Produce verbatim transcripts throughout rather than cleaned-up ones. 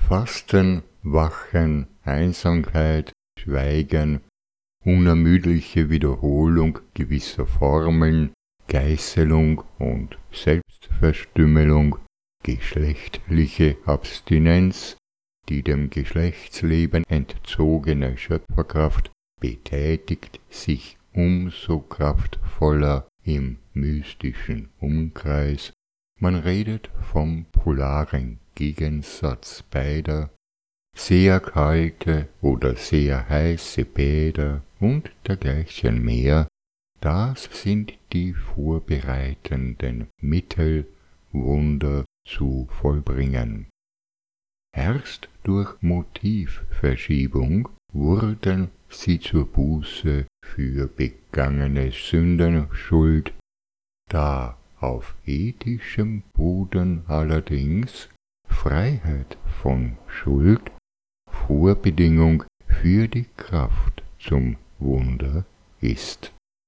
Fasten, Wachen, Einsamkeit, Schweigen, unermüdliche Wiederholung gewisser Formeln, Geißelung und Selbstverstümmelung, geschlechtliche Abstinenz, die dem Geschlechtsleben entzogene Schöpferkraft betätigt sich umso kraftvoller im mystischen Umkreis. Man redet vom polaren Gegensatz beider, sehr kalte oder sehr heiße Bäder und dergleichen mehr. Das sind die vorbereitenden Mittel, Wunder zu vollbringen. Erst durch Motivverschiebung wurden sie zur Buße für begangene Sünden schuld, da auf ethischem Boden allerdings Freiheit von Schuld Vorbedingung für die Kraft zum Wunder ist.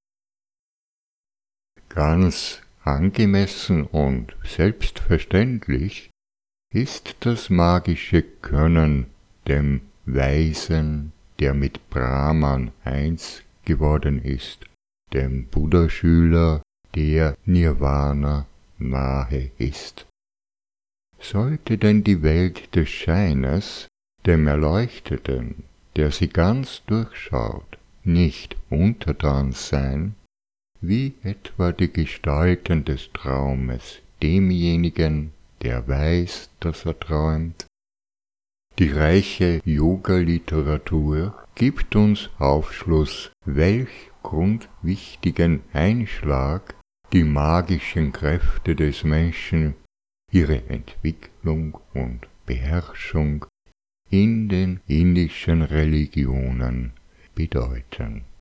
Ganz angemessen und selbstverständlich ist das magische Können dem Weisen, der mit Brahman eins geworden ist, dem Buddha-Schüler, der Nirvana nahe ist. Sollte denn die Welt des Scheines, dem Erleuchteten, der sie ganz durchschaut, nicht untertan sein, wie etwa die Gestalten des Traumes demjenigen, der weiß, dass er träumt? Die reiche Yoga-Literatur gibt uns Aufschluss, welch grundwichtigen Einschlag die magischen Kräfte des Menschen, ihre Entwicklung und Beherrschung in den indischen Religionen bedeuten.